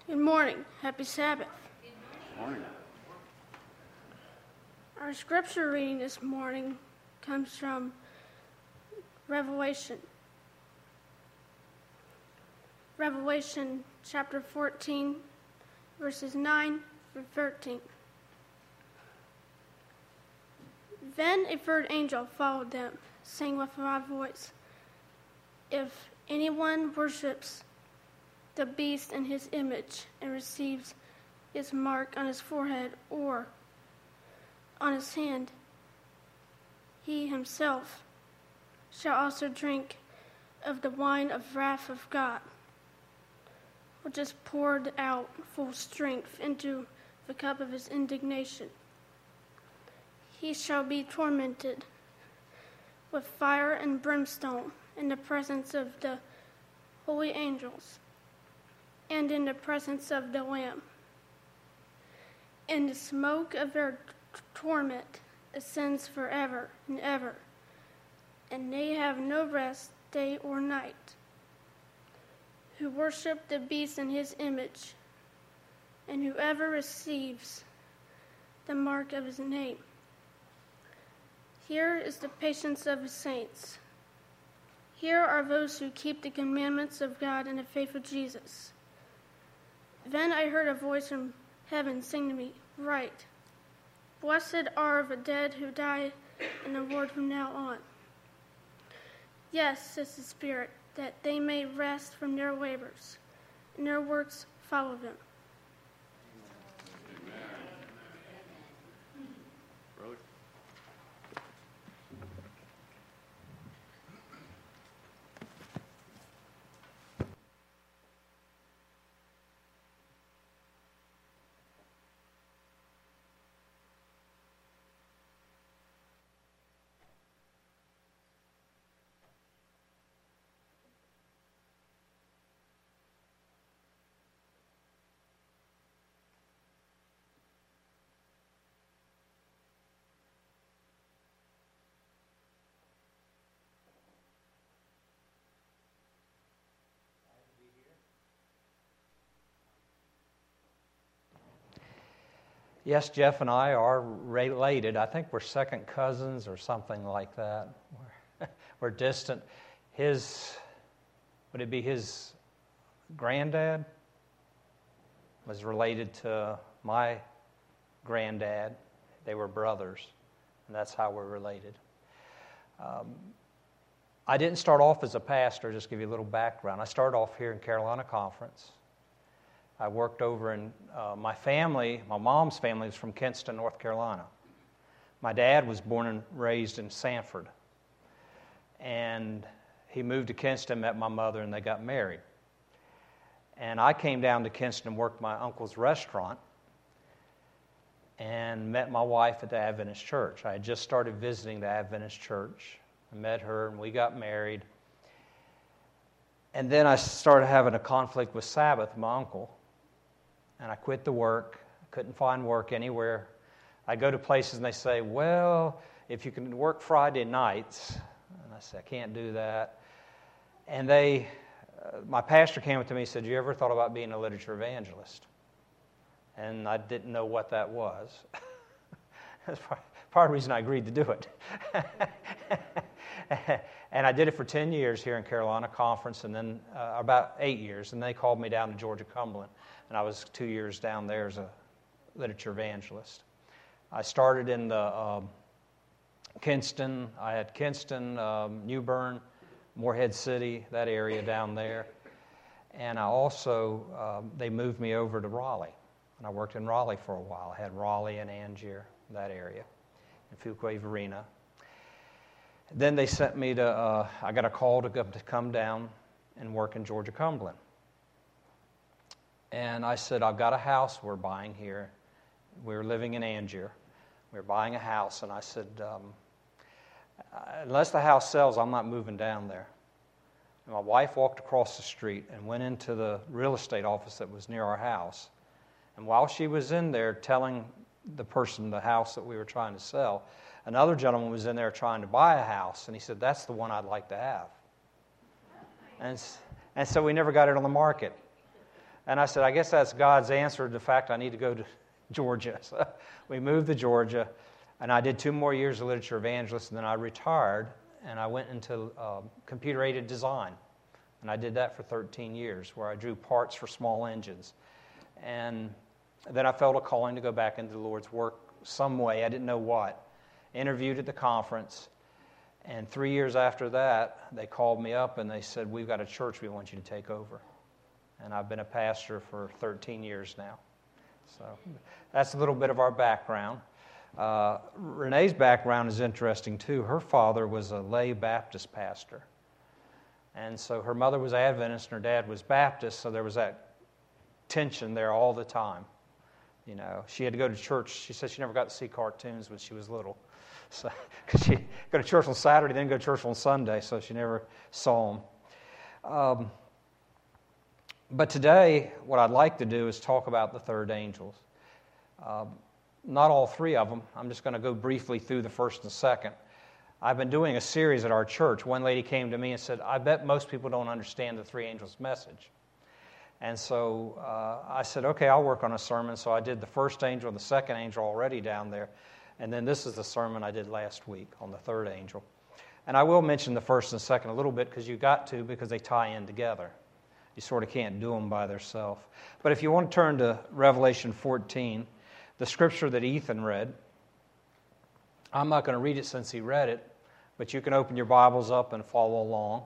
Good morning. Happy Sabbath. Good morning. Our scripture reading this morning comes from Revelation. Revelation chapter 14, verses 9 through 13. Then a third angel followed them, saying with a loud voice, "If anyone worships the beast in his image and receives his mark on his forehead or on his hand, he himself shall also drink of the wine of wrath of God, which is poured out full strength into the cup of his indignation. He shall be tormented with fire and brimstone in the presence of the holy angels and in the presence of the Lamb. And the smoke of their torment ascends forever and ever, and they have no rest day or night, who worship the beast in his image, and whoever receives the mark of his name. Here is the patience of the saints. Here are those who keep the commandments of God and the faith of Jesus." Then I heard a voice from heaven saying to me, "Write, blessed are the dead who die in the Lord from now on." "Yes," says the Spirit, "that they may rest from their labors, and their works follow them." Yes, Jeff and I are related. I think we're second cousins or something like that. We're distant. Would it be his granddad was related to my granddad? They were brothers, and that's how we're related. I didn't start off as a pastor, just to give you a little background. I started off here in Carolina Conference. I worked over in my mom's family was from Kinston, North Carolina. My dad was born and raised in Sanford. And he moved to Kinston, met my mother, and they got married. And I came down to Kinston and worked my uncle's restaurant and met my wife at the Adventist church. I had just started visiting the Adventist church. I met her, and we got married. And then I started having a conflict with Sabbath, my uncle. And I quit the work. I couldn't find work anywhere. I go to places and they say, "Well, if you can work Friday nights." And I said, "I can't do that." And my pastor came up to me and said, "You ever thought about being a literature evangelist?" And I didn't know what that was. That's part of the reason I agreed to do it. And I did it for 10 years here in Carolina Conference, and then about 8 years. And they called me down to Georgia Cumberland, and I was 2 years down there as a literature evangelist. I started in the Kinston. I had Kinston, New Bern, Morehead City, that area down there. And I also, they moved me over to Raleigh, and I worked in Raleigh for a while. I had Raleigh and Angier, that area, and Fuquay-Varina. Then they sent me to, I got a call to come down and work in Georgia Cumberland. And I said, "I've got a house we're buying here." We were living in Angier. We were buying a house, and I said, "Unless the house sells, I'm not moving down there." And my wife walked across the street and went into the real estate office that was near our house. And while she was in there telling the person the house that we were trying to sell, another gentleman was in there trying to buy a house, and he said, "That's the one I'd like to have." And so we never got it on the market. And I said, I guess that's God's answer to the fact I need to go to Georgia. So we moved to Georgia, and I did 2 more years of literature evangelist, and then I retired, and I went into computer-aided design. And I did that for 13 years, where I drew parts for small engines. And then I felt a calling to go back into the Lord's work some way. I didn't know what. Interviewed at the conference, and 3 years after that, they called me up and they said, we've got a church we want you to take over. And I've been a pastor for 13 years now. So that's a little bit of our background. Renee's background is interesting too. Her father was a lay Baptist pastor. And so her mother was Adventist and her dad was Baptist, so there was that tension there all the time. You know, she had to go to church. She said she never got to see cartoons when she was little. So, because she go to church on Saturday, then go to church on Sunday, so she never saw them. But today, what I'd like to do is talk about the third angels. Not all 3 of them. I'm just going to go briefly through the first and second. I've been doing a series at our church. One lady came to me and said, I bet most people don't understand the 3 angels' message. And so I said, okay, I'll work on a sermon. So I did the first angel and the second angel already down there. And then this is the sermon I did last week on the third angel. And I will mention the first and second a little bit because you got to, because they tie in together. You sort of can't do them by themselves. But if you want to turn to Revelation 14, the scripture that Ethan read, I'm not going to read it since he read it, but you can open your Bibles up and follow along.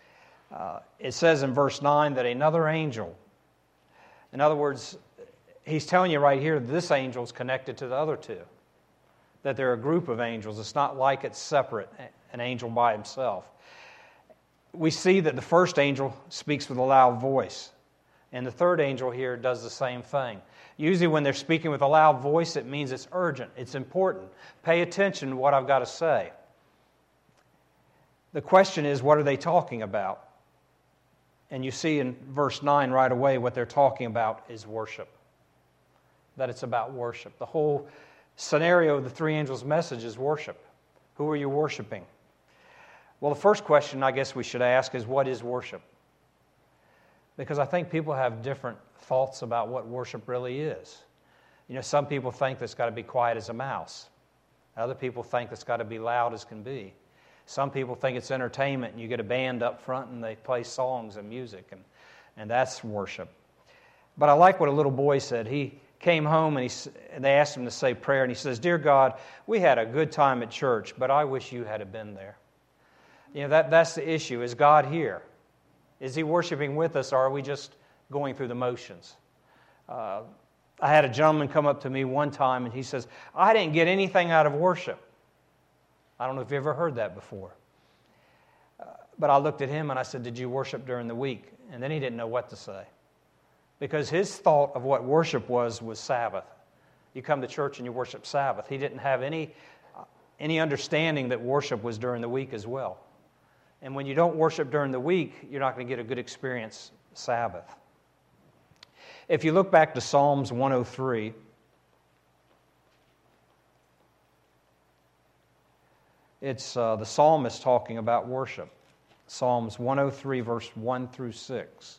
It says in verse 9 that another angel, in other words, he's telling you right here that this angel is connected to the other 2, that they're a group of angels. It's not like it's separate, an angel by himself. We see that the first angel speaks with a loud voice, and the third angel here does the same thing. Usually when they're speaking with a loud voice, it means it's urgent, it's important. Pay attention to what I've got to say. The question is, what are they talking about? And you see in verse 9 right away what they're talking about is worship. That it's about worship. The whole scenario of the 3 angels' message is worship. Who are you worshiping? Well, the first question I guess we should ask is, what is worship? Because I think people have different thoughts about what worship really is. You know, some people think that's got to be quiet as a mouse. Other people think it's got to be loud as can be. Some people think it's entertainment and you get a band up front and they play songs and music, and that's worship. But I like what a little boy said. He came home and they asked him to say prayer, and he says, Dear God, we had a good time at church, but I wish you had been there. You know, that's the issue. Is God here? Is He worshiping with us, or are we just going through the motions? I had a gentleman come up to me one time and he says, I didn't get anything out of worship. I don't know if you ever heard that before. But I looked at him and I said, did you worship during the week? And then he didn't know what to say. Because his thought of what worship was Sabbath. You come to church and you worship Sabbath. He didn't have any understanding that worship was during the week as well. And when you don't worship during the week, you're not going to get a good experience Sabbath. If you look back to Psalms 103, it's the psalmist talking about worship. Psalms 103, verse 1 through 6.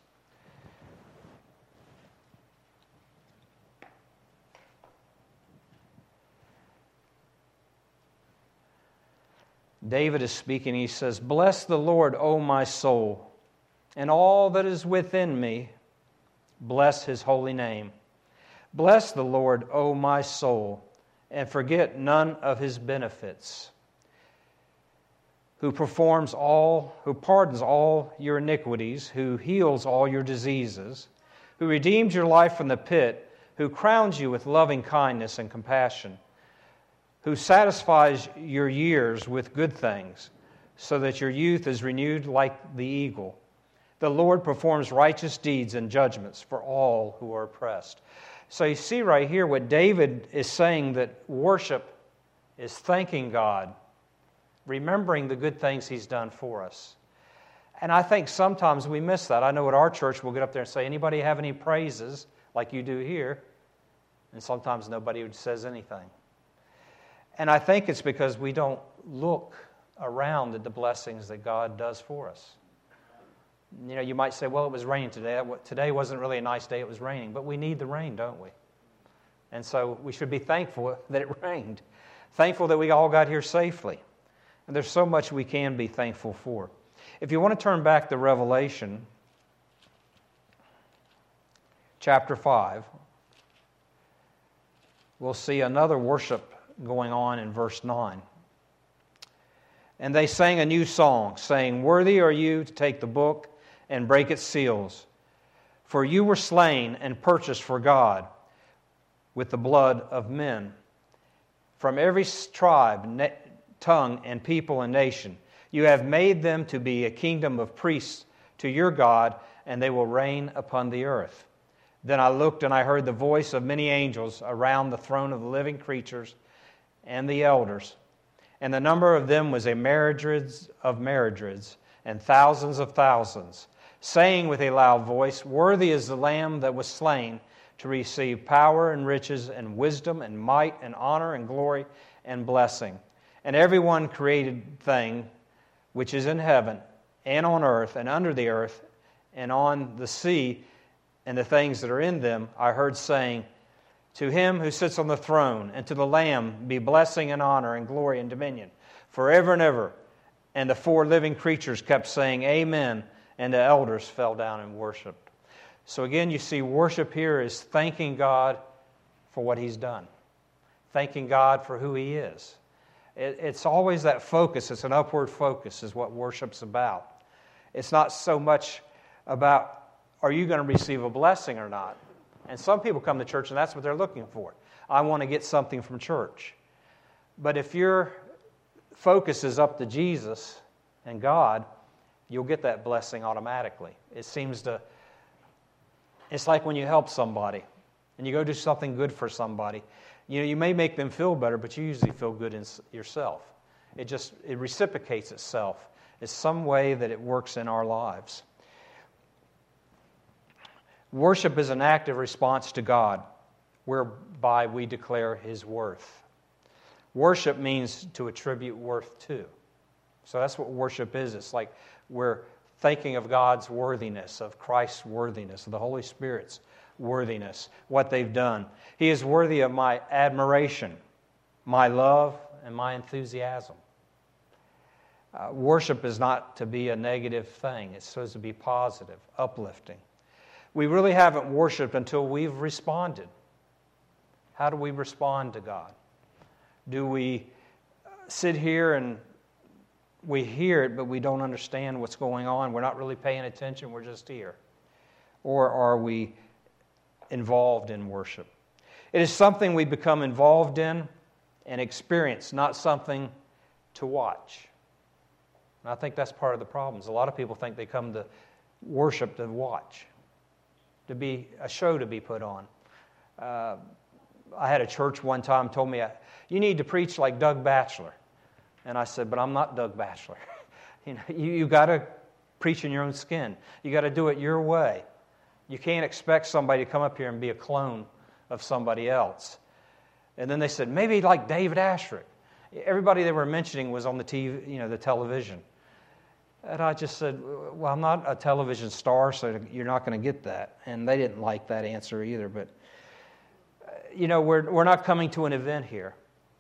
David is speaking. He says, Bless the Lord, O my soul, and all that is within me. Bless His holy name. Bless the Lord, O my soul, and forget none of His benefits. Who pardons all your iniquities, who heals all your diseases, who redeems your life from the pit, who crowns you with loving kindness and compassion, who satisfies your years with good things, so that your youth is renewed like the eagle. The Lord performs righteous deeds and judgments for all who are oppressed. So you see right here what David is saying, that worship is thanking God, remembering the good things He's done for us. And I think sometimes we miss that. I know at our church we'll get up there and say, anybody have any praises like you do here? And sometimes nobody says anything. And I think it's because we don't look around at the blessings that God does for us. You might say, well, it was raining today. Today wasn't really a nice day, it was raining. But we need the rain, don't we? And so we should be thankful that it rained. Thankful that we all got here safely. And there's so much we can be thankful for. If you want to turn back to Revelation chapter 5, we'll see another worship going on in verse 9. And they sang a new song, saying, "Worthy are you to take the book and break its seals. For you were slain and purchased for God with the blood of men. From every tribe, tongue, and people and nation, you have made them to be a kingdom of priests to your God, and they will reign upon the earth." Then I looked, and I heard the voice of many angels around the throne of the living creatures and the elders. And the number of them was a myriads of myriads, and thousands of thousands, saying with a loud voice, "Worthy is the Lamb that was slain to receive power and riches and wisdom and might and honor and glory and blessing." And every one created thing which is in heaven and on earth and under the earth and on the sea and the things that are in them, I heard saying, "To him who sits on the throne and to the Lamb be blessing and honor and glory and dominion forever and ever." And the four living creatures kept saying, "Amen." And the elders fell down and worshiped. So again, you see, worship here is thanking God for what He's done. Thanking God for who He is. It's always that focus. It's an upward focus is what worship's about. It's not so much about, are you going to receive a blessing or not? And some people come to church and that's what they're looking for. I want to get something from church. But if your focus is up to Jesus and God, you'll get that blessing automatically. It's like when you help somebody and you go do something good for somebody. You may make them feel better, but you usually feel good in yourself. It reciprocates itself. It's some way that it works in our lives. Worship is an active response to God, whereby we declare His worth. Worship means to attribute worth to. So that's what worship is. It's like we're thinking of God's worthiness, of Christ's worthiness, of the Holy Spirit's worthiness, what they've done. He is worthy of my admiration, my love, and my enthusiasm. Worship is not to be a negative thing. It's supposed to be positive, uplifting. We really haven't worshiped until we've responded. How do we respond to God? Do we sit here and we hear it, but we don't understand what's going on? We're not really paying attention, we're just here. Or are we involved in worship? It is something we become involved in and experience, not something to watch. And I think that's part of the problem. A lot of people think they come to worship to watch, to be a show to be put on. I had a church one time told me, "You need to preach like Doug Batchelor." And I said, "But I'm not Doug Batchelor." You got to preach in your own skin. You got to do it your way. You can't expect somebody to come up here and be a clone of somebody else. And then they said, maybe like David Ashrick. Everybody they were mentioning was on the TV, the television. And I just said, well, I'm not a television star, so you're not going to get that. And they didn't like that answer either. But, we're not coming to an event here.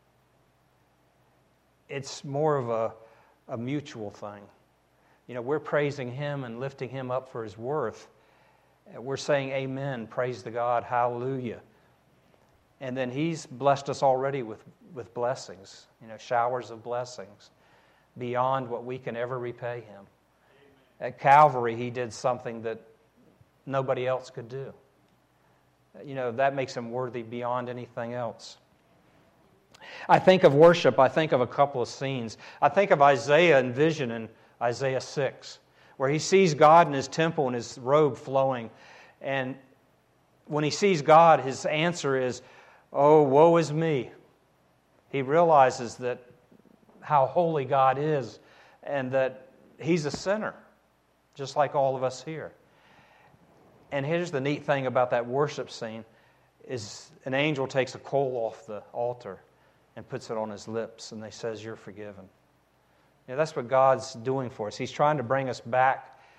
It's more of a mutual thing. We're praising Him and lifting Him up for His worth. We're saying amen, praise to God, hallelujah. And then He's blessed us already with blessings, showers of blessings beyond what we can ever repay Him. At Calvary, He did something that nobody else could do. That makes Him worthy beyond anything else. I think of worship, I think of a couple of scenes. I think of Isaiah and vision in Isaiah 6, where he sees God in His temple and His robe flowing. And when he sees God, his answer is, "Oh, woe is me." He realizes that how holy God is and that He's a sinner, just like all of us here. And here's the neat thing about that worship scene is an angel takes a coal off the altar and puts it on his lips, and they says, "You're forgiven." That's what God's doing for us. He's trying to bring us back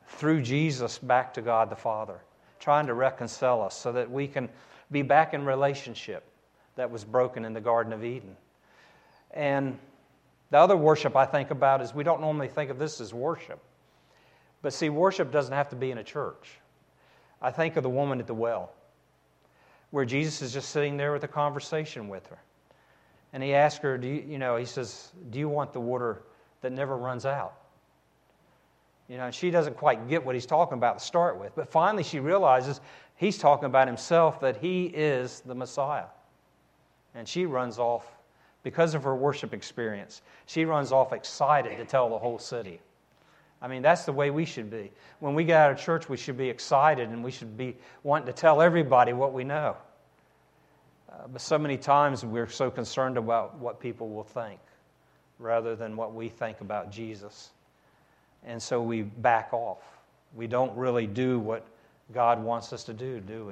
through Jesus back to God the Father, trying to reconcile us so that we can be back in relationship that was broken in the Garden of Eden. And the other worship I think about is we don't normally think of this as worship. But see, worship doesn't have to be in a church. I think of the woman at the well, where Jesus is just sitting there with a conversation with her. And he asks her, he says, do you want the water that never runs out? And she doesn't quite get what he's talking about to start with. But finally she realizes he's talking about himself, that he is the Messiah. And she runs off, because of her worship experience, she runs off excited to tell the whole city. I mean, that's the way we should be. When we get out of church, we should be excited and we should be wanting to tell everybody what we know. But so many times we're so concerned about what people will think rather than what we think about Jesus. And so we back off. We don't really do what God wants us to do we?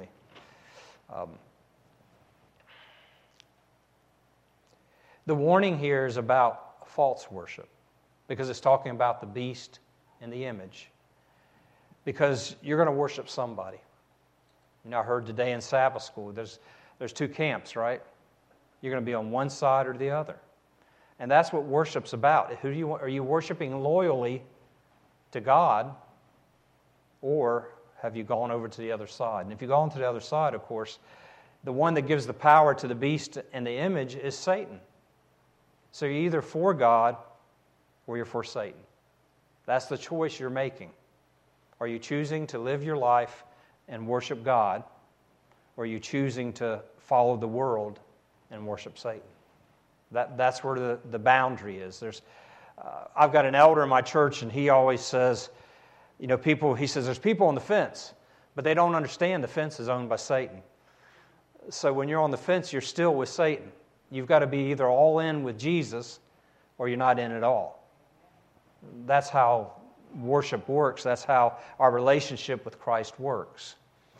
The warning here is about false worship because it's talking about the beast and the image. Because you're going to worship somebody. I heard today in Sabbath school, there's two camps, right? You're going to be on one side or the other. And that's what worship's about. Are you worshiping loyally to God, or have you gone over to the other side? And if you've gone to the other side, of course, the one that gives the power to the beast and the image is Satan. So you're either for God or you're for Satan. That's the choice you're making. Are you choosing to live your life and worship God, or are you choosing to follow the world and worship Satan? That's where the boundary is. I've got an elder in my church, and he always says, he says, there's people on the fence, but they don't understand the fence is owned by Satan. So when you're on the fence, you're still with Satan. You've got to be either all in with Jesus or you're not in at all. That's how worship works. That's how our relationship with Christ works.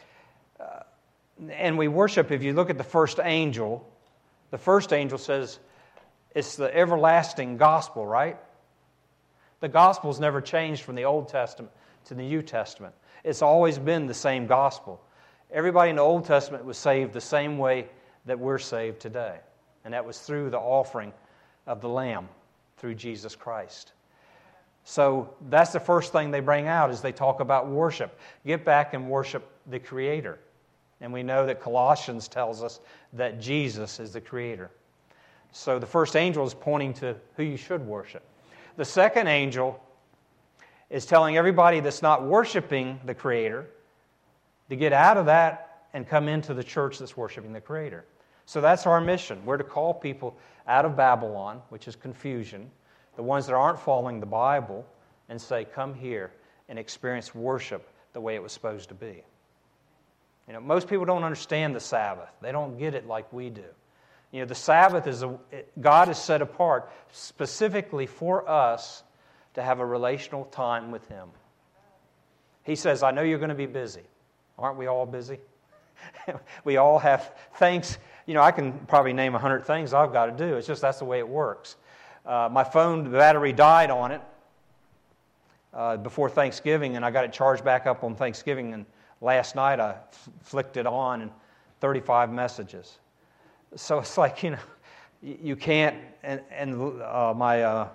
And we worship, if you look at the first angel says it's the everlasting gospel, right? The gospel's never changed from the Old Testament to the New Testament. It's always been the same gospel. Everybody in the Old Testament was saved the same way that we're saved today. And that was through the offering of the Lamb, through Jesus Christ. So that's the first thing they bring out is they talk about worship. Get back and worship the Creator. And we know that Colossians tells us that Jesus is the Creator. So the first angel is pointing to who you should worship. The second angel is telling everybody that's not worshiping the Creator to get out of that and come into the church that's worshiping the Creator. So that's our mission. We're to call people out of Babylon, which is confusion, the ones that aren't following the Bible, and say, come here and experience worship the way it was supposed to be. Most people don't understand the Sabbath. They don't get it like we do. The Sabbath God is set apart specifically for us to have a relational time with Him. He says, I know you're going to be busy. Aren't we all busy? We all have things. I can probably name 100 things I've got to do. It's just that's the way it works. My phone, the battery died on it before Thanksgiving, and I got it charged back up on Thanksgiving, and last night I flicked it on, and 35 messages. So it's like, you can't, and my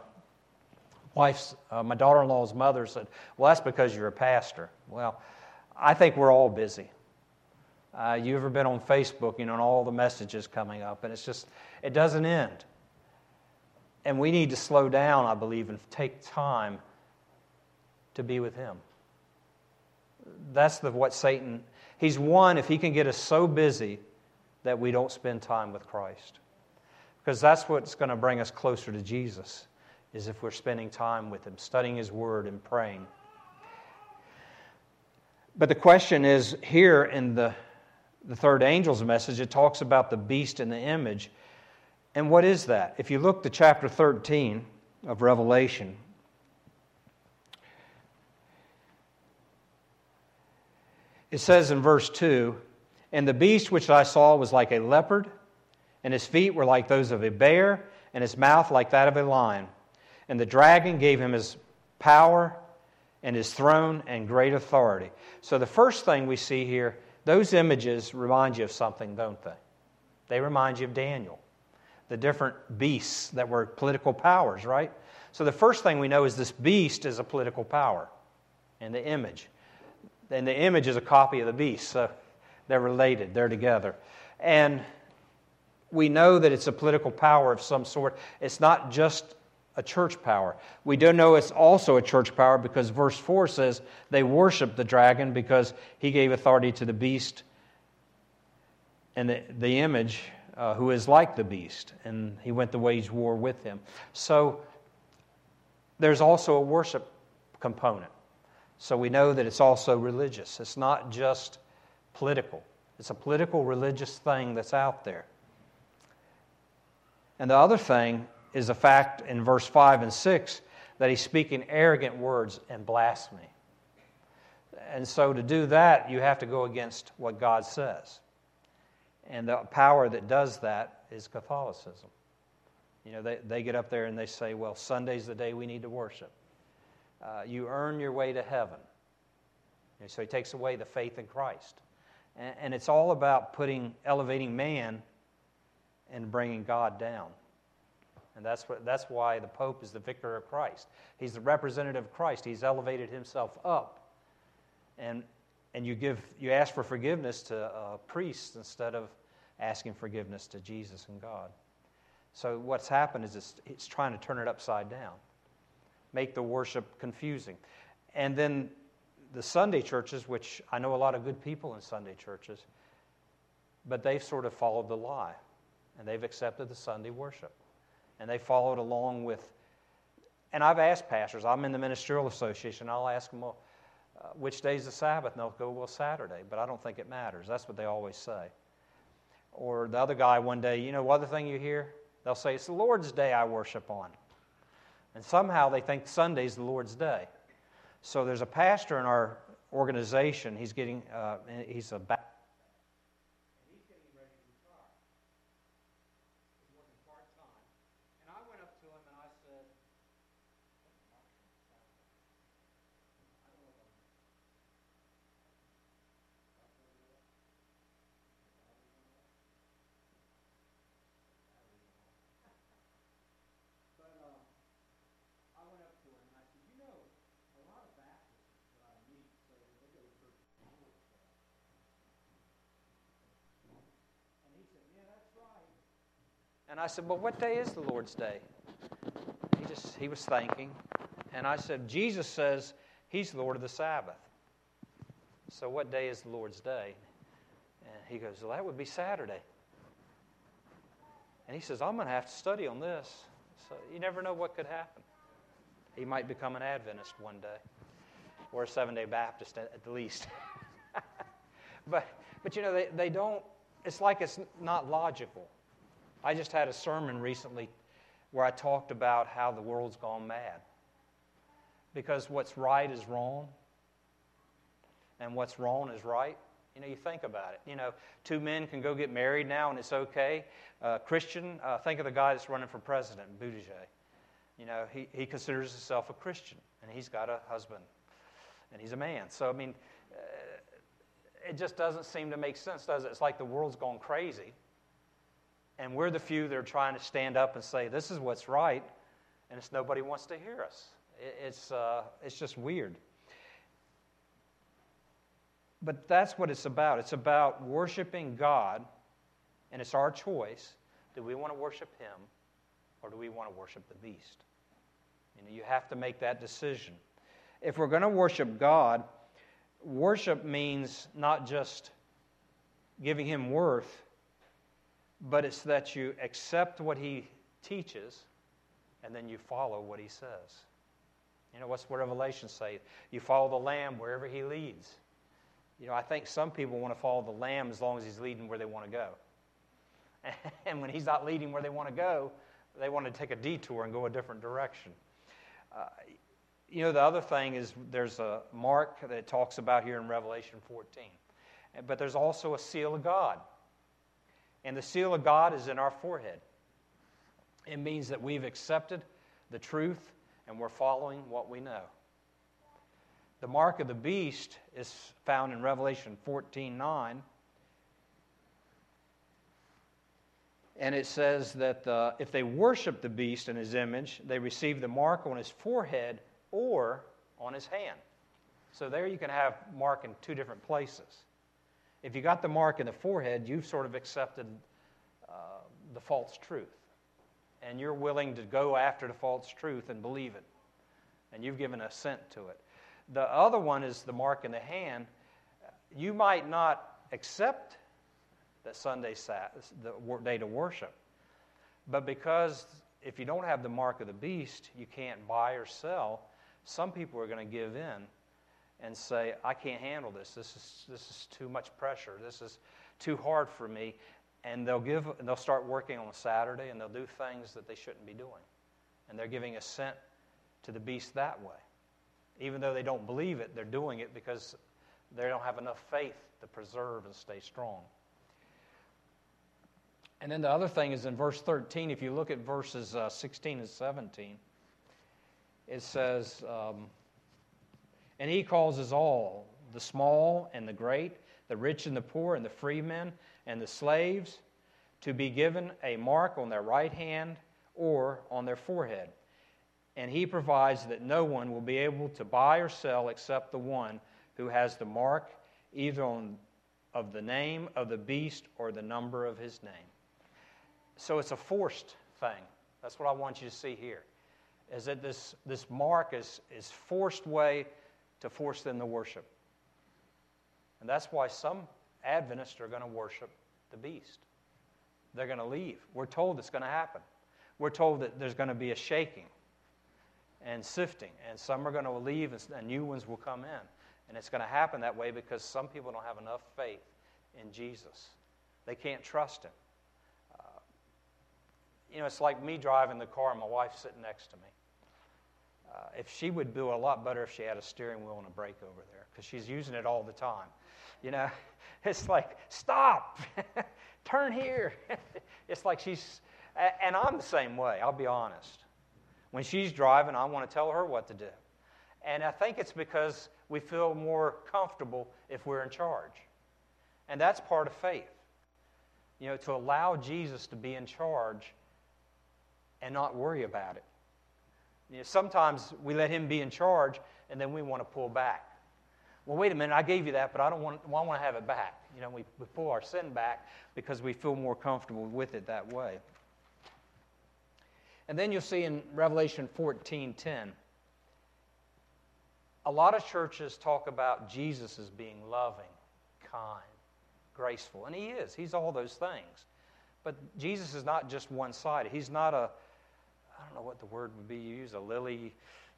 my daughter-in-law's mother said, well, that's because you're a pastor. Well, I think we're all busy. You ever been on Facebook, and all the messages coming up, and it's just, it doesn't end. And we need to slow down, I believe, and take time to be with Him. That's what Satan, he's won if he can get us so busy that we don't spend time with Christ. Because that's what's going to bring us closer to Jesus, is if we're spending time with Him, studying His Word and praying. But the question is, here in the third angel's message, it talks about the beast and the image. And what is that? If you look to chapter 13 of Revelation, it says in verse 2, and the beast which I saw was like a leopard, and his feet were like those of a bear, and his mouth like that of a lion. And the dragon gave him his power and His throne and great authority. So the first thing we see here, those images remind you of something, don't they? They remind you of Daniel, the different beasts that were political powers, right? So the first thing we know is this beast is a political power in the image. And the image is a copy of the beast, so they're related, they're together. And we know that it's a political power of some sort. It's not just a church power. We do know it's also a church power because verse 4 says they worship the dragon because he gave authority to the beast and the image who is like the beast, and he went to wage war with him. So there's also a worship component. So we know that it's also religious. It's not just political. It's a political, religious thing that's out there. And the other thing is the fact in verse 5 and 6 that he's speaking arrogant words and blasphemy. And so to do that, you have to go against what God says. And the power that does that is Catholicism. You know, they get up there and they say, well, Sunday's the day we need to worship. You earn your way to heaven. And so he takes away the faith in Christ. And it's all about elevating man and bringing God down. And that's why the Pope is the vicar of Christ. He's the representative of Christ. He's elevated himself up. And you ask for forgiveness to priests instead of asking forgiveness to Jesus and God. So what's happened is it's trying to turn it upside down, make the worship confusing. And then the Sunday churches, which I know a lot of good people in Sunday churches, but they've sort of followed the lie, and they've accepted the Sunday worship. And they followed along with, and I've asked pastors, I'm in the Ministerial Association, I'll ask them, well, which day's the Sabbath? And they'll go, well, Saturday, but I don't think it matters. That's what they always say. Or the other guy one day, you know what other thing you hear? They'll say, it's the Lord's Day I worship on. And somehow they think Sunday's the Lord's Day. So there's a pastor in our organization, he's a Baptist. And I said, well, what day is the Lord's Day? He was thinking. And I said, Jesus says He's the Lord of the Sabbath. So what day is the Lord's Day? And he goes, well, that would be Saturday. And he says, I'm going to have to study on this. So you never know what could happen. He might become an Adventist one day. Or a Seventh-day Baptist at the least. But you know, they don't, it's like it's not logical. I just had a sermon recently where I talked about how the world's gone mad. Because what's right is wrong, and what's wrong is right. You know, you think about it. You know, two men can go get married now, and it's okay. Christian, think of the guy that's running for president, Buttigieg. You know, he considers himself a Christian, and he's got a husband, and he's a man. So, I mean, it just doesn't seem to make sense, does it? It's like the world's gone crazy. And we're the few that are trying to stand up and say, this is what's right, and nobody wants to hear us. It's just weird. But that's what it's about. It's about worshiping God, and it's our choice. Do we want to worship Him, or do we want to worship the beast? You know, you have to make that decision. If we're going to worship God, worship means not just giving Him worth, but it's that you accept what He teaches and then you follow what He says. You know, what's what Revelation say? You follow the Lamb wherever He leads. You know, I think some people want to follow the Lamb as long as He's leading where they want to go. And when He's not leading where they want to go, they want to take a detour and go a different direction. You know, the other thing is there's a mark that it talks about here in Revelation 14. But there's also a seal of God. And the seal of God is in our forehead. It means that we've accepted the truth and we're following what we know. The mark of the beast is found in Revelation 14:9. And it says that if they worship the beast and his image, they receive the mark on his forehead or on his hand. So there you can have mark in two different places. If you got the mark in the forehead, you've sort of accepted the false truth. And you're willing to go after the false truth and believe it. And you've given assent to it. The other one is the mark in the hand. You might not accept that Sunday's the day to worship. But because if you don't have the mark of the beast, you can't buy or sell, some people are going to give in and say, I can't handle this. This is too much pressure. This is too hard for me. And they'll start working on Saturday, and they'll do things that they shouldn't be doing. And they're giving assent to the beast that way. Even though they don't believe it, they're doing it because they don't have enough faith to preserve and stay strong. And then the other thing is in verse 13, if you look at verses 16 and 17, it says, and he causes all, the small and the great, the rich and the poor, and the free men and the slaves, to be given a mark on their right hand or on their forehead. And he provides that no one will be able to buy or sell except the one who has the mark, either of the name of the beast or the number of his name. So it's a forced thing. That's what I want you to see here, is that this mark is forced way to force them to worship. And that's why some Adventists are going to worship the beast. They're going to leave. We're told it's going to happen. We're told that there's going to be a shaking and sifting, and some are going to leave and new ones will come in. And it's going to happen that way because some people don't have enough faith in Jesus. They can't trust him. It's like me driving the car and my wife sitting next to me. If she would do a lot better if she had a steering wheel and a brake over there, because she's using it all the time. It's like, stop, turn here. It's like and I'm the same way, I'll be honest. When she's driving, I want to tell her what to do. And I think it's because we feel more comfortable if we're in charge. And that's part of faith. To allow Jesus to be in charge and not worry about it. Sometimes we let him be in charge and then we want to pull back. Well, wait a minute, I gave you that, but I want to have it back. We pull our sin back because we feel more comfortable with it that way. And then you'll see in Revelation 14:10, a lot of churches talk about Jesus as being loving, kind, graceful. And he is. He's all those things. But Jesus is not just one-sided. He's not I don't know what the word would be used, a lily,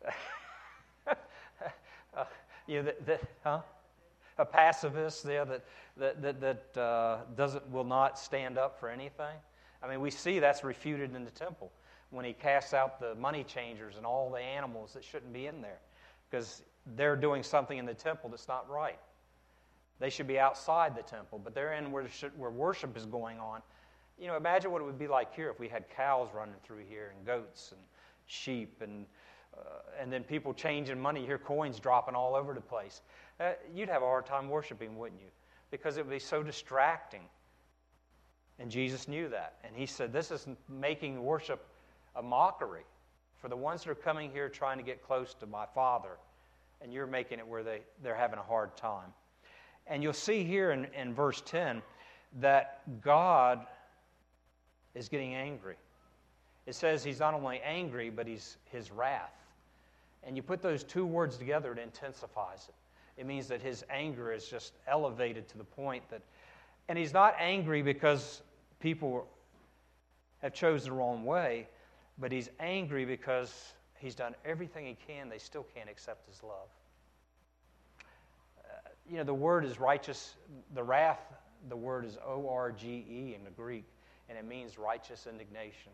a pacifist there that will not stand up for anything. I mean, we see that's refuted in the temple when he casts out the money changers and all the animals that shouldn't be in there because they're doing something in the temple that's not right. They should be outside the temple, but they're in where worship is going on. Imagine what it would be like here if we had cows running through here and goats and sheep and then people changing money. You hear coins dropping all over the place. You'd have a hard time worshiping, wouldn't you? Because it would be so distracting. And Jesus knew that. And he said, this is making worship a mockery for the ones that are coming here trying to get close to my Father. And you're making it where they're having a hard time. And you'll see here in verse 10 that God is getting angry. It says he's not only angry, but his wrath. And you put those two words together, it intensifies it. It means that his anger is just elevated to the point that... And he's not angry because people have chosen the wrong way, but he's angry because he's done everything he can. They still can't accept his love. The word is righteous. The wrath, the word is O-R-G-E in the Greek, and it means righteous indignation.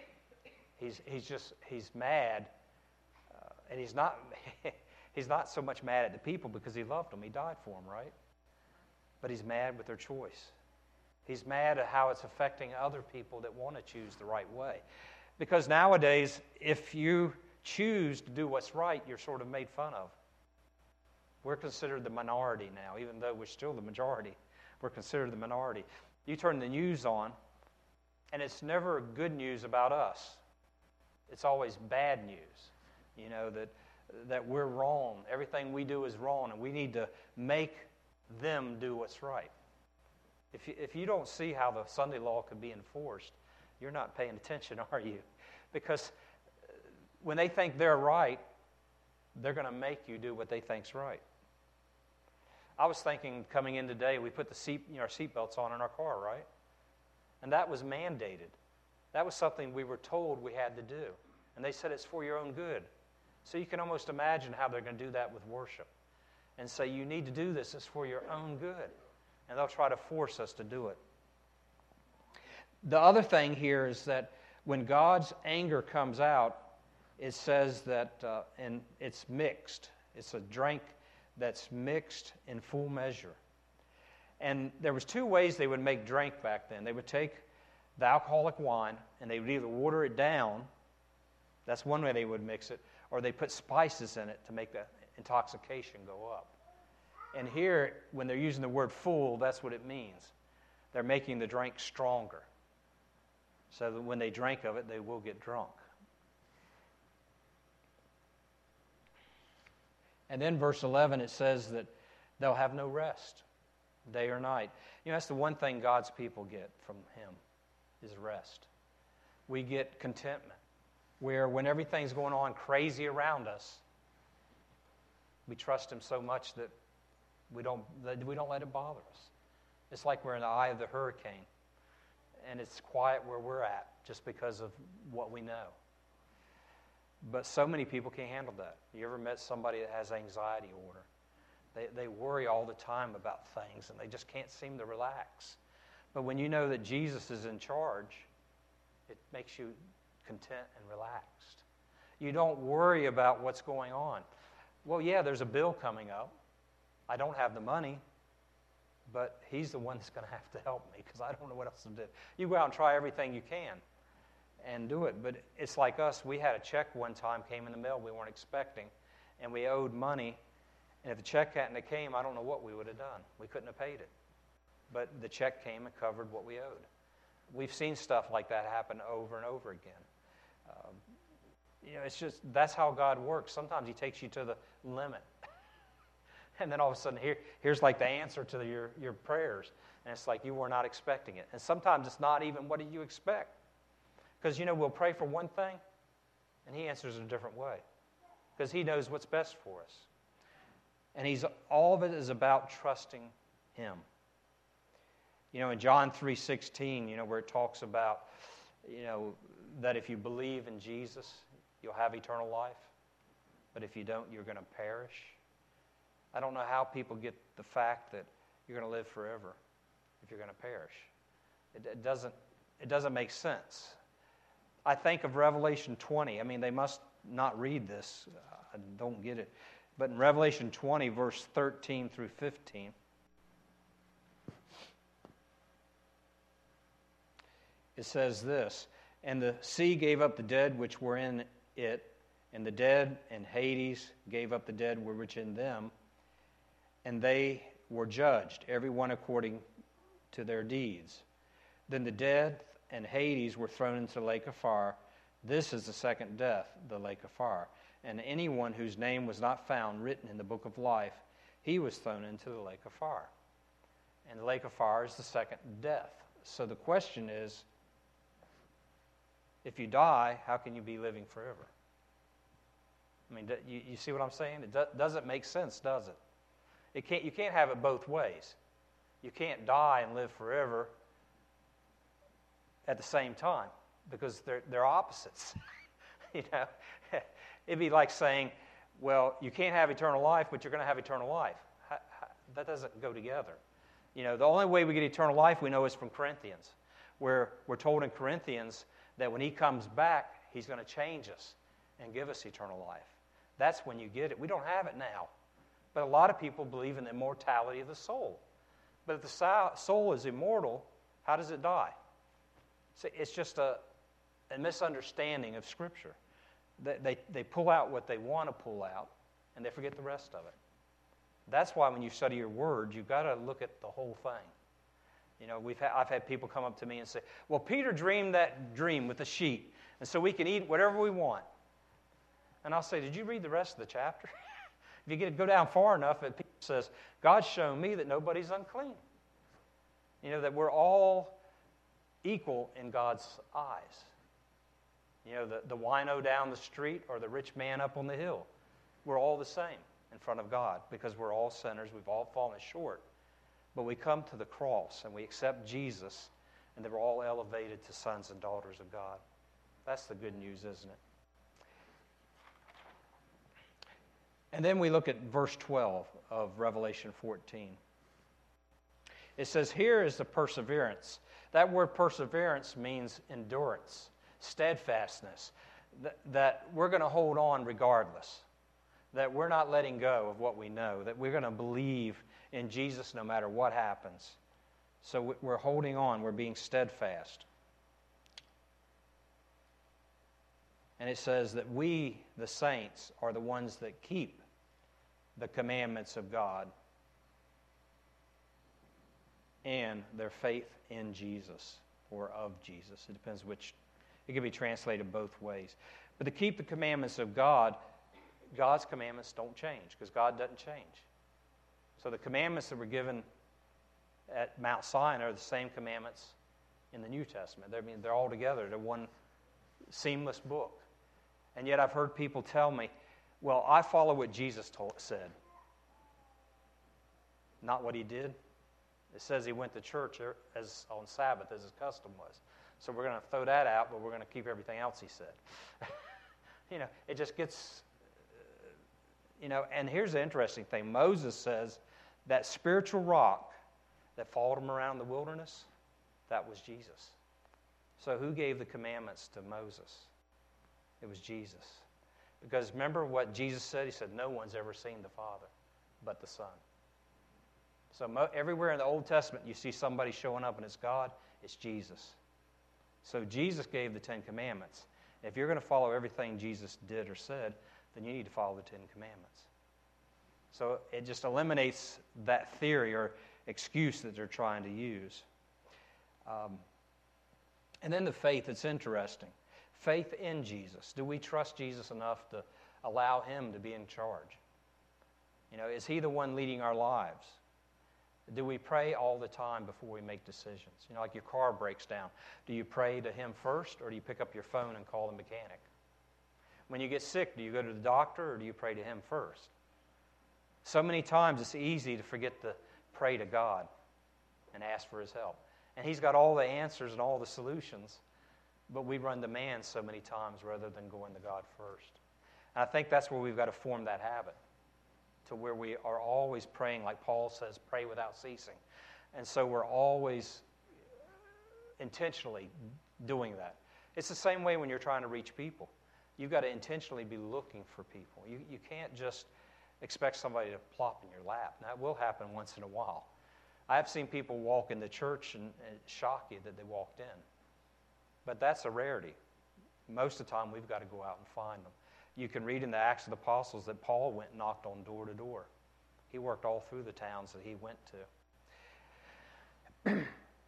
He's mad, and he's not so much mad at the people because he loved them. He died for them, right? But he's mad with their choice. He's mad at how it's affecting other people that want to choose the right way. Because nowadays, if you choose to do what's right, you're sort of made fun of. We're considered the minority now, even though we're still the majority. We're considered the minority. You turn the news on, and it's never good news about us. It's always bad news, that we're wrong. Everything we do is wrong, and we need to make them do what's right. If you don't see how the Sunday law could be enforced, you're not paying attention, are you? Because when they think they're right, they're going to make you do what they think's right. I was thinking coming in today, we put our seatbelts on in our car, right? And that was mandated. That was something we were told we had to do. And they said it's for your own good. So you can almost imagine how they're going to do that with worship. And say, you need to do this. It's for your own good. And they'll try to force us to do it. The other thing here is that when God's anger comes out, it says that and it's mixed. It's a drink that's mixed in full measure. And there was two ways they would make drink back then. They would take the alcoholic wine and they would either water it down, that's one way they would mix it, or they put spices in it to make the intoxication go up. And here, when they're using the word full, that's what it means. They're making the drink stronger, so that when they drink of it, they will get drunk. And then verse 11, it says that they'll have no rest, day or night. That's the one thing God's people get from Him, is rest. We get contentment, where when everything's going on crazy around us, we trust Him so much that we don't let it bother us. It's like we're in the eye of the hurricane, and it's quiet where we're at just because of what we know. But so many people can't handle that. You ever met somebody that has anxiety order? They worry all the time about things, and they just can't seem to relax. But when you know that Jesus is in charge, it makes you content and relaxed. You don't worry about what's going on. Well, yeah, there's a bill coming up. I don't have the money, but He's the one that's going to have to help me because I don't know what else to do. You go out and try everything you can and do it. But it's like us. We had a check one time came in the mail we weren't expecting, and we owed money. And if the check hadn't have came, I don't know what we would have done. We couldn't have paid it. But the check came and covered what we owed. We've seen stuff like that happen over and over again. It's just, that's how God works. Sometimes He takes you to the limit. And then all of a sudden, here's like the answer to your prayers. And it's like you were not expecting it. And sometimes it's not even what did you expect. Because, we'll pray for one thing, and He answers in a different way. Because He knows what's best for us. And all of it is about trusting Him. In John 3:16, where it talks about, that if you believe in Jesus, you'll have eternal life. But if you don't, you're going to perish. I don't know how people get the fact that you're going to live forever if you're going to perish. It doesn't make sense. I think of Revelation 20. They must not read this. I don't get it. But in Revelation 20, verse 13 through 15, it says this, "And the sea gave up the dead which were in it, and the dead and Hades gave up the dead which were in them, and they were judged, every one according to their deeds. Then the dead and Hades were thrown into the lake of fire. This is the second death, the lake of fire. And anyone whose name was not found written in the book of life, he was thrown into the lake of fire." And the lake of fire is the second death. So the question is, if you die, how can you be living forever? You see what I'm saying? It doesn't make sense, does it? You can't have it both ways. You can't die and live forever at the same time because they're opposites. It'd be like saying, well, you can't have eternal life, but you're going to have eternal life. That doesn't go together. The only way we get eternal life we know is from Corinthians, where we're told in Corinthians that when He comes back, He's going to change us and give us eternal life. That's when you get it. We don't have it now. But a lot of people believe in the immortality of the soul. But if the soul is immortal, how does it die? See, it's just a misunderstanding of Scripture. They pull out what they want to pull out, and they forget the rest of it. That's why when you study your word, you've got to look at the whole thing. You know, I've had people come up to me and say, well, Peter dreamed that dream with a sheet, and so we can eat whatever we want. And I'll say, did you read the rest of the chapter? If you go down far enough, Peter says, God's shown me that nobody's unclean. You know, that we're all equal in God's eyes. You know, the wino down the street or the rich man up on the hill. We're all the same in front of God because we're all sinners. We've all fallen short. But we come to the cross and we accept Jesus, and then we're all elevated to sons and daughters of God. That's the good news, isn't it? And then we look at verse 12 of Revelation 14. It says, here is the perseverance. That word perseverance means endurance, steadfastness, that we're going to hold on regardless, that we're not letting go of what we know, that we're going to believe in Jesus no matter what happens. So we're holding on, we're being steadfast. And it says that we, the saints, are the ones that keep the commandments of God and their faith in Jesus or of Jesus. It depends which. It can be translated both ways. But to keep the commandments of God, God's commandments don't change because God doesn't change. So the commandments that were given at Mount Sinai are the same commandments in the New Testament. They're all together. They're one seamless book. And yet I've heard people tell me, well, I follow what Jesus said, not what he did. It says he went to church on Sabbath as his custom was. So we're going to throw that out, but we're going to keep everything else he said. You know, it just gets, and here's the interesting thing. Moses says that spiritual rock that followed him around the wilderness, that was Jesus. So who gave the commandments to Moses? It was Jesus. Because remember what Jesus said? He said, no one's ever seen the Father but the Son. So everywhere in the Old Testament you see somebody showing up and it's God, it's Jesus. So Jesus gave the Ten Commandments. If you're going to follow everything Jesus did or said, then you need to follow the Ten Commandments. So it just eliminates that theory or excuse that they're trying to use. And then the faith, it's interesting. Faith in Jesus. Do we trust Jesus enough to allow him to be in charge? You know, is he the one leading our lives? Do we pray all the time before we make decisions? You know, like your car breaks down. Do you pray to him first, or do you pick up your phone and call the mechanic? When you get sick, do you go to the doctor, or do you pray to him first? So many times it's easy to forget to pray to God and ask for his help. And he's got all the answers and all the solutions, but we run to man so many times rather than going to God first. And I think that's where we've got to form that habit, to where we are always praying, like Paul says, pray without ceasing. And so we're always intentionally doing that. It's the same way when you're trying to reach people. You've got to intentionally be looking for people. You can't just expect somebody to plop in your lap. Now, it will happen once in a while. I have seen people walk into church and it shock you that they walked in. But that's a rarity. Most of the time, we've got to go out and find them. You can read in the Acts of the Apostles that Paul went and knocked on door to door. He worked all through the towns that he went to.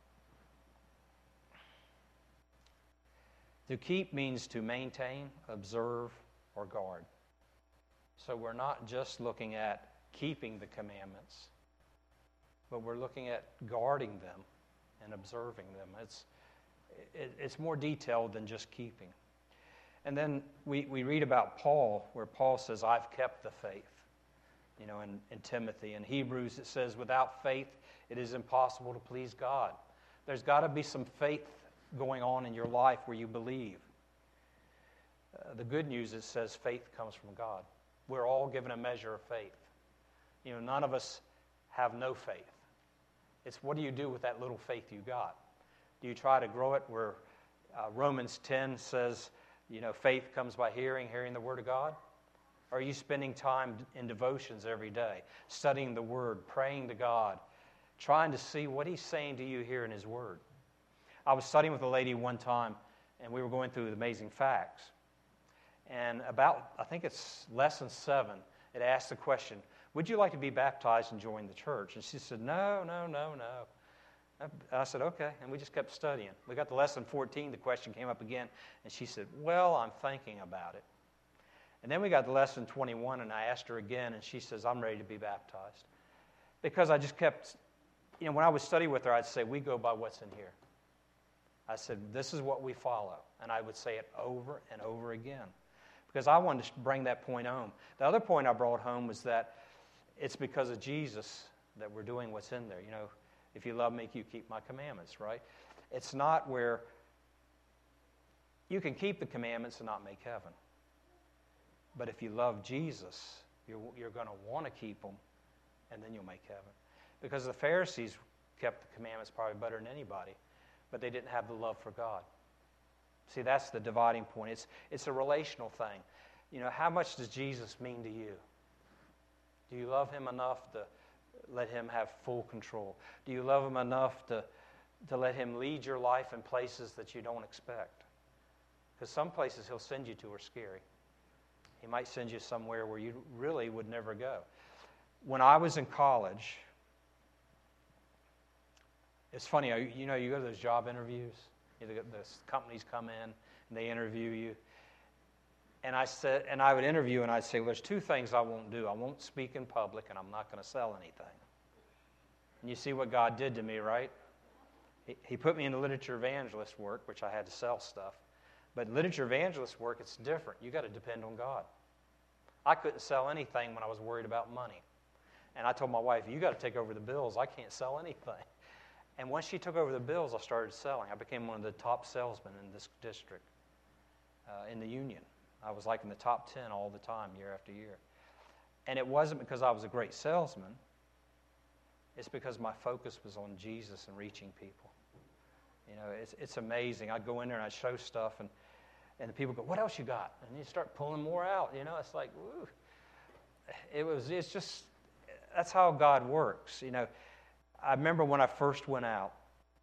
To keep means to maintain, observe, or guard. So we're not just looking at keeping the commandments, but we're looking at guarding them and observing them. It's more detailed than just keeping. And then we read about Paul, where Paul says, I've kept the faith. You know, in Timothy. In Hebrews it says, without faith it is impossible to please God. There's got to be some faith going on in your life where you believe. The good news is it says faith comes from God. We're all given a measure of faith. You know, none of us have no faith. It's what do you do with that little faith you got? Do you try to grow it where Romans 10 says, you know, faith comes by hearing the Word of God? Or are you spending time in devotions every day, studying the Word, praying to God, trying to see what He's saying to you here in His Word? I was studying with a lady one time, and we were going through the Amazing Facts. And about, I think it's lesson 7, it asked the question, would you like to be baptized and join the church? And she said, no. I said, okay. And we just kept studying. We got to lesson 14. The question came up again. And she said, well, I'm thinking about it. And then we got to lesson 21, and I asked her again, and she says, I'm ready to be baptized. Because I just kept, when I would study with her, I'd say, we go by what's in here. I said, this is what we follow. And I would say it over and over again. Because I wanted to bring that point home. The other point I brought home was that it's because of Jesus that we're doing what's in there. If you love me, you keep my commandments, right? It's not where you can keep the commandments and not make heaven. But if you love Jesus, you're going to want to keep them, and then you'll make heaven. Because the Pharisees kept the commandments probably better than anybody, but they didn't have the love for God. See, that's the dividing point. It's a relational thing. How much does Jesus mean to you? Do you love him enough to let him have full control? Do you love him enough to let him lead your life in places that you don't expect? Because some places he'll send you to are scary. He might send you somewhere where you really would never go. When I was in college, it's funny, you go to those job interviews, the companies come in and they interview you. And I would interview and I'd say, well, there's two things I won't do. I won't speak in public, and I'm not going to sell anything. And you see what God did to me, right? He put me into literature evangelist work, which I had to sell stuff. But literature evangelist work, it's different. You got to depend on God. I couldn't sell anything when I was worried about money. And I told my wife, you got to take over the bills. I can't sell anything. And once she took over the bills, I started selling. I became one of the top salesmen in this district, in the union. I was like in the top 10 all the time, year after year. And it wasn't because I was a great salesman. It's because my focus was on Jesus and reaching people. It's amazing. I'd go in there and I'd show stuff, and the people go, what else you got? And you start pulling more out. It's like, woo. It's just, that's how God works. I remember when I first went out.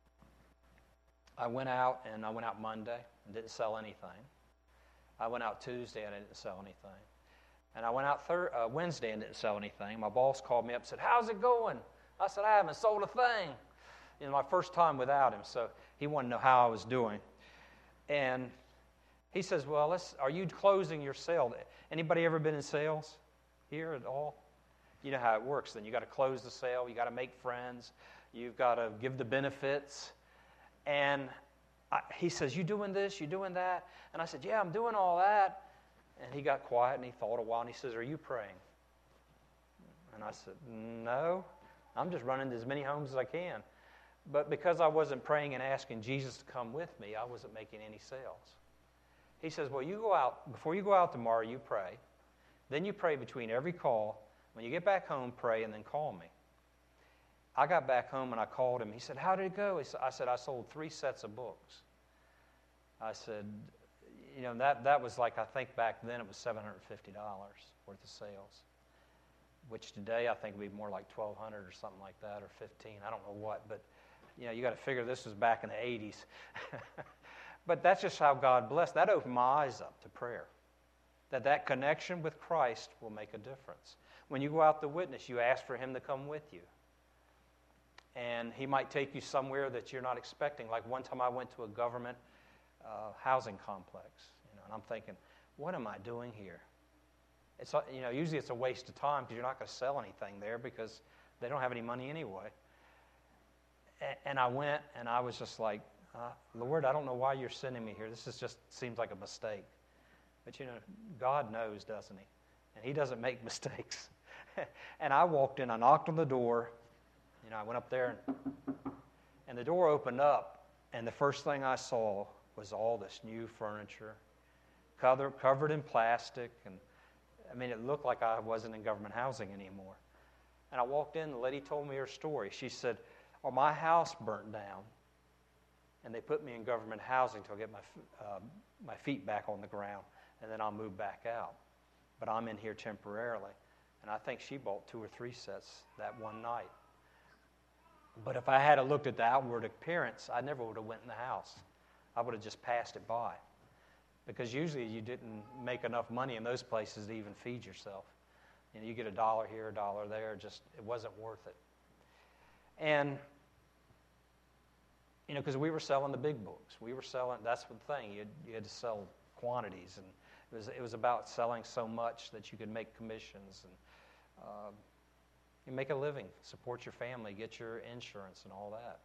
I went out Monday and didn't sell anything. I went out Tuesday and I didn't sell anything. And I went out Wednesday and didn't sell anything. My boss called me up and said, how's it going? I said, I haven't sold a thing. My first time without him, so he wanted to know how I was doing. And he says, well, are you closing your sale? Anybody ever been in sales here at all? You know how it works then. You got to close the sale. You got to make friends. You've got to give the benefits. And he says, you doing this? You doing that? And I said, yeah, I'm doing all that. And he got quiet and he thought a while and he says, are you praying? And I said, no. I'm just running to as many homes as I can. But because I wasn't praying and asking Jesus to come with me, I wasn't making any sales. He says, well, you go out, before you go out tomorrow, you pray. Then you pray between every call. When you get back home, pray and then call me. I got back home and I called him. He said, how did it go? I said, I sold 3 sets of books. I said, that was like, I think back then it was $750 worth of sales, which today I think would be more like $1,200 or something like that, or $1,500. I don't know what, but you got to figure this was back in the 80s. But that's just how God blessed. That opened my eyes up to prayer. That connection with Christ will make a difference. When you go out to witness, you ask for him to come with you. And he might take you somewhere that you're not expecting. Like one time I went to a government housing complex, and I'm thinking, what am I doing here? It's usually it's a waste of time because you're not going to sell anything there because they don't have any money anyway. And I went and I was just like, Lord, I don't know why you're sending me here. This just seems like a mistake. But God knows, doesn't he? And he doesn't make mistakes. And I walked in, I knocked on the door. I went up there and the door opened up, and the first thing I saw was all this new furniture covered in plastic, and it looked like I wasn't in government housing anymore. And I walked in, the lady told me her story. She said, my house burnt down, and they put me in government housing till I get my feet back on the ground, and then I'll move back out. But I'm in here temporarily. And I think she bought 2 or 3 sets that one night. But if I had looked at the outward appearance, I never would have went in the house. I would have just passed it by. Because usually you didn't make enough money in those places to even feed yourself. You get $1 here, $1 there. Just it wasn't worth it. And because we were selling the big books, we were selling. That's the thing. You had to sell quantities, and it was about selling so much that you could make commissions and you make a living, support your family, get your insurance, and all that.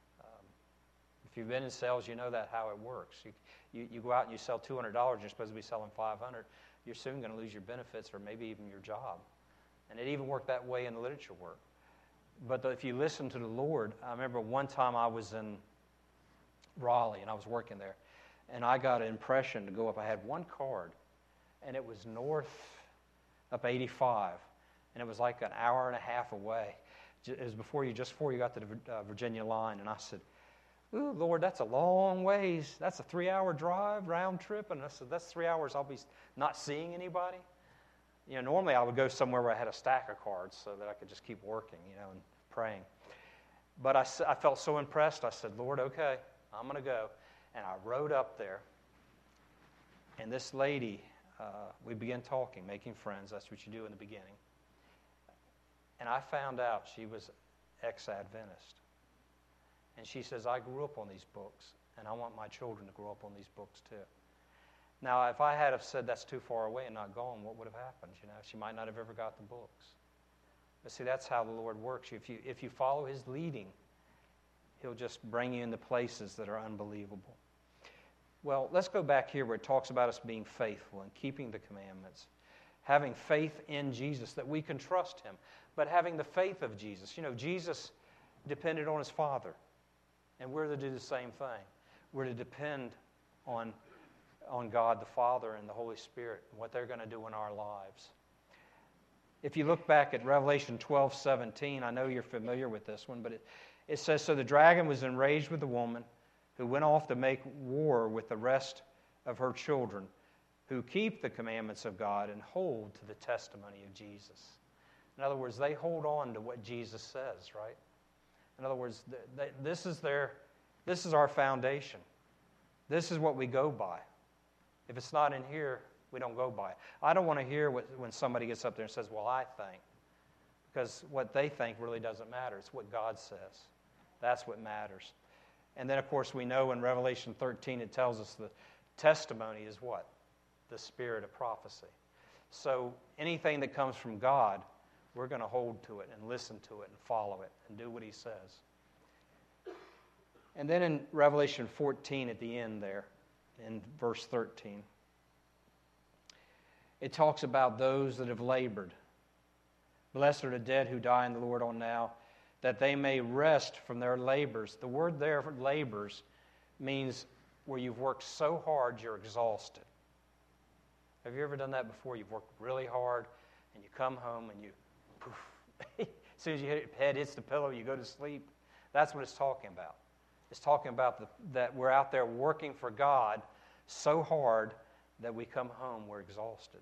If you've been in sales, you know that how it works. You go out and you sell $200, you're supposed to be selling $500. You're soon going to lose your benefits or maybe even your job. And it even worked that way in the literature work. But if you listen to the Lord, I remember one time I was in Raleigh and I was working there, and I got an impression to go up. I had one card, and it was north up 85, and it was like an hour and a half away. It was before you got to the Virginia line, and I said, "Ooh, Lord, that's a long ways. That's a 3-hour drive, round trip." And I said, "That's 3 hours I'll be not seeing anybody." Normally I would go somewhere where I had a stack of cards so that I could just keep working, and praying. But I felt so impressed. I said, "Lord, okay, I'm going to go." And I rode up there. And this lady, we began talking, making friends. That's what you do in the beginning. And I found out she was ex-Adventist. And she says, "I grew up on these books, and I want my children to grow up on these books too." Now, if I had have said that's too far away and not gone, what would have happened? She might not have ever got the books. But see, that's how the Lord works. If you follow His leading, He'll just bring you into places that are unbelievable. Well, let's go back here where it talks about us being faithful and keeping the commandments, having faith in Jesus, that we can trust Him, but having the faith of Jesus. Jesus depended on His Father. And we're to do the same thing. We're to depend on God the Father and the Holy Spirit and what they're going to do in our lives. If you look back at Revelation 12:17, I know you're familiar with this one, but it says, "So the dragon was enraged with the woman who went off to make war with the rest of her children who keep the commandments of God and hold to the testimony of Jesus." In other words, they hold on to what Jesus says, right? In other words, this is our foundation. This is what we go by. If it's not in here, we don't go by it. I don't want to hear when somebody gets up there and says, "Well, I think." Because what they think really doesn't matter. It's what God says. That's what matters. And then, of course, we know in Revelation 13 it tells us the testimony is what? The spirit of prophecy. So anything that comes from God, we're going to hold to it and listen to it and follow it and do what He says. And then in Revelation 14 at the end there, in verse 13, it talks about those that have labored. "Blessed are the dead who die in the Lord on now, that they may rest from their labors." The word there for labors means where you've worked so hard you're exhausted. Have you ever done that before? You've worked really hard and you come home and you poof. As soon as your head hits the pillow, you go to sleep. That's what it's talking about. It's talking about that we're out there working for God so hard that we come home, we're exhausted.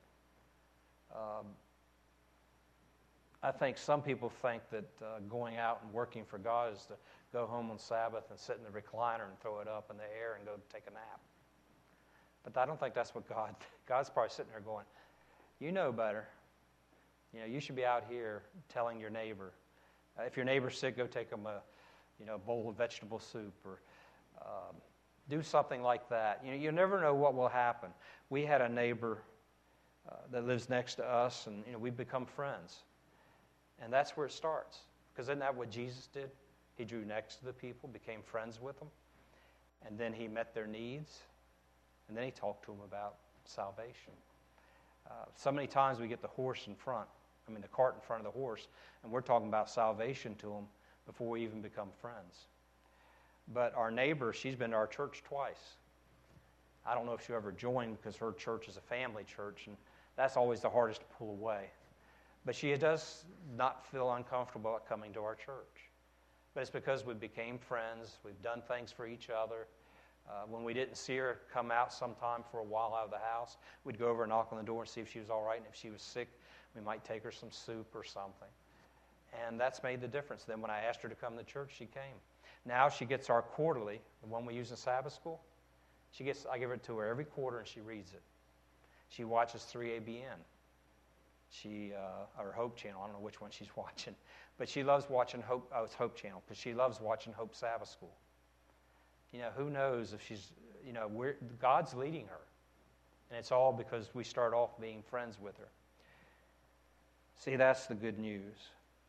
I think some people think that going out and working for God is to go home on Sabbath and sit in the recliner and throw it up in the air and go take a nap. But I don't think that's what God's probably sitting there going, "You know better. You should be out here telling your neighbor. If your neighbor's sick, go take them a bowl of vegetable soup or do something like that." You never know what will happen. We had a neighbor that lives next to us, and we've become friends. And that's where it starts. Because isn't that what Jesus did? He drew next to the people, became friends with them, and then He met their needs, and then He talked to them about salvation. So many times we get the cart in front of the horse, and we're talking about salvation to them before we even become friends. But our neighbor, she's been to our church twice. I don't know if she'll ever join because her church is a family church, and that's always the hardest to pull away. But she does not feel uncomfortable about coming to our church. But it's because we became friends. We've done things for each other. When we didn't see her come out sometime for a while out of the house, we'd go over and knock on the door and see if she was all right. And if she was sick, we might take her some soup or something. And that's made the difference. Then when I asked her to come to church, she came. Now she gets our quarterly, the one we use in Sabbath school. I give it to her every quarter and she reads it. She watches 3ABN. Or Hope Channel. I don't know which one she's watching, but she loves watching Hope. Oh, it's Hope Channel, because she loves watching Hope Sabbath School. Who knows if she's, God's leading her. And it's all because we start off being friends with her. See, that's the good news.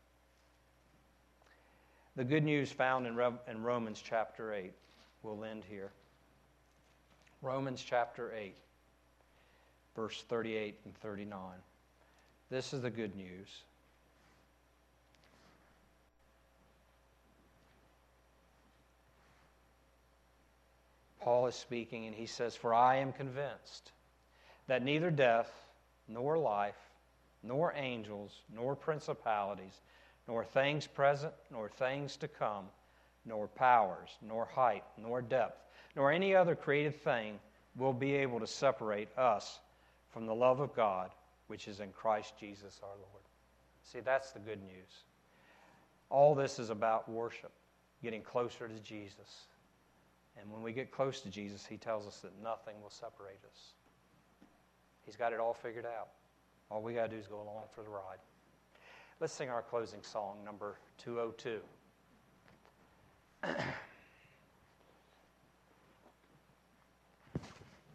The good news found in Romans chapter 8. We'll end here. Romans chapter 8, verse 38 and 39. This is the good news. Paul is speaking, and he says, "For I am convinced that neither death, nor life, nor angels, nor principalities, nor things present, nor things to come, nor powers, nor height, nor depth, nor any other created thing will be able to separate us from the love of God, which is in Christ Jesus our Lord." See, that's the good news. All this is about worship, getting closer to Jesus. And when we get close to Jesus, he tells us that nothing will separate us. He's got it all figured out. All we got to do is go along for the ride. Let's sing our closing song, number 202.